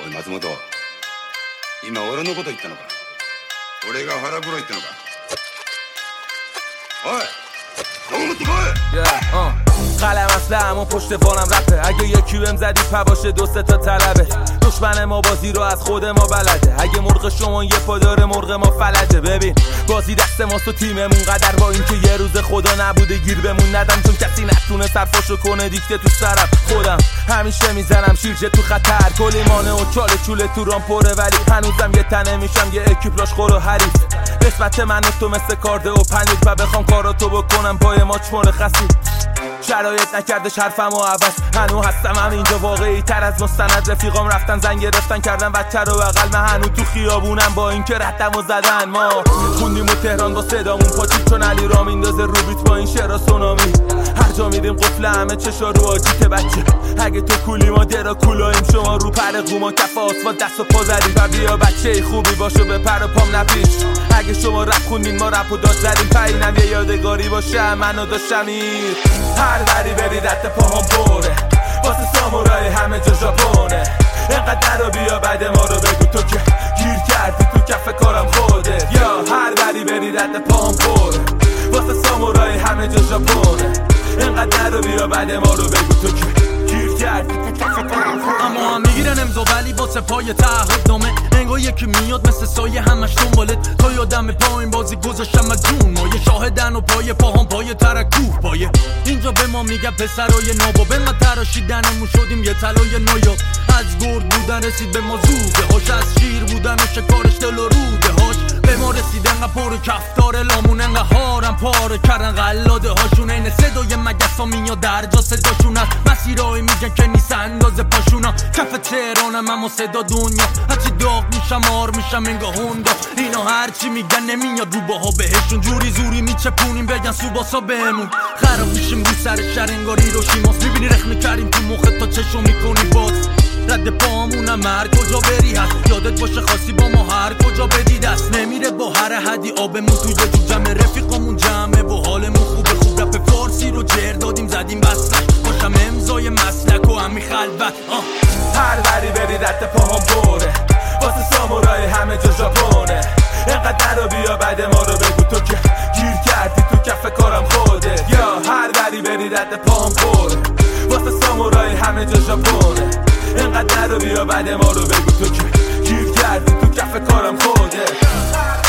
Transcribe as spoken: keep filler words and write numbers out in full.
い松本、今俺のこと言ったのか？俺が腹黒いってのか？おいどう思ってこい。 yeah, uh. قلم اصلا پشت وانم رفته، اگه یکی بهم زدی پا باشه دو سه تا طلبه. دشمن ما بازی رو از خود ما بلده، اگه مرغ شما یه پا داره مرغ ما فلجه. ببین بازی دست ماست و تیممون قدر با اینکه یه روز خدا نبوده گیر بمون ندم، چون کسی نتونه سرفاشو کنه دیکته تو سرم. خودم همیشه میزنم شیرجه تو خطر، کلیمانه و چاله چوله تو رام پره، ولی هنوزم یه تنه میشم یه اکیپلاش خور و حریف. نسبت من و تو مثل کارده و پنیر و بخوام کاراتو بکنم پای ماچ مرخصی. شرایط نکردش حرفم و عوض، هنو هستم هم اینجا واقعی تر از مستند. رفیقام رفتن زنگ گرفتن کردن بچه رو بغل، من هنو تو خیابونم با این که ردم و زدن. ما خوندیم و تهران با صدامون پاچید، چون علی را میندازه رو بیت با این شعرها سونامی. هر جا میریم قفل همه چشا رو آجیت بچه، اگه تو کولی ما درا کولاییم، شما رو پر قوما کف آسفالت دست و پا زدیم. و بیا بچه خوبی باشو به پر و پام نپیش، اگه شما رپ خوندین ما رپ و داد زدیم. پایینم یه یادگاری باشه منو داشتم این هر بری بری رد پاهم بره، واسه سامورای همه جا ژاپونه. اینقدر رو بیا بعد ما رو بگو تو که گیر کردی تو کف کارم خوده. یا هر بری بری رد پاهم بره، واسه سامورای همه جا ژاپونه. اینقدر رو بیا بعد ما رو بگو تو که گیر کردی تو کف کارم خوده. اما هم میگیرن امضا ولی واسه پای تعهد نامه، انگار یکی میاد مثل سایه همش دنبالت. تا یادم پایین بازی گذاشتم از جون، ما یه شاهدن و پای پاهم پای ترکوه پایه. اینجا به ما میگه پسرای نابا، ما تراشیدنمون شدیم یه طلای نایاب. از گرد بودن رسید به ما زوده هاش، از شیر بودن و شکارش دل و روده هاش. به ما رسید انقدر پر کفتار لامون، انقدر هارم پاره کردن غلاده هاشون. این صدای مگس ها میاد در جا صداشون هست، مسیرهای میگن که نیست اندازه پاشونا. کف تهرانم اما صدا دنیا، هرچی داغ میشم آر میشم انگاه هوندا. اینا هرچی میگن نمیاد رو باها بهشون، جوری زوری میچپونیم بگن سوباسا بهمون. خراب میشیم رو سر شهر انگاری رو شیماس، میبینی رخ میکردیم تو مخت تا چشم میکنی باز. رد پامونم هر کجا بری هست، یادت باشه خاصی با ما هر کجا بدی دست. نمیره با هر حدی آبمون توی جو جمع، رفیقامون جمعه و حالمون خوبه. خوب رپ فارسی رو جر دادیم زدیم بسلش، باشم امضای مسلک و همی خلوت. هر بری بری رد پاهم بره، واسه سامورای همه جا ژاپونه. اینقدر رو بیا بعد ما رو بگو تو که گیر کردی تو کف کارم خوده. یا هر بری بری رد پاهم بره، واسه سامورای همه جا ژاپونه. اینقدر رو بیا بعد ما رو بگو تو که گیر کردی تو کف کارم خوده.